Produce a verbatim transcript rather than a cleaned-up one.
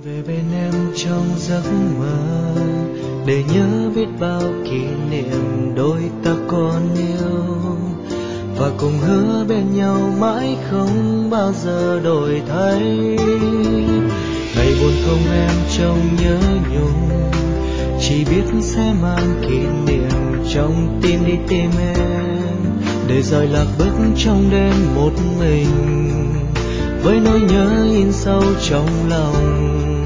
về bên em trong giấc mơ để nhớ biết bao kỷ niệm đôi ta còn yêu, và cùng hứa bên nhau mãi không bao giờ đổi thay. Ngày buồn không em trông nhớ nhung, chỉ biết sẽ mang kỷ niệm trong tim đi tìm em, để rời lạc bước trong đêm một mình với nỗi nhớ in sâu trong lòng.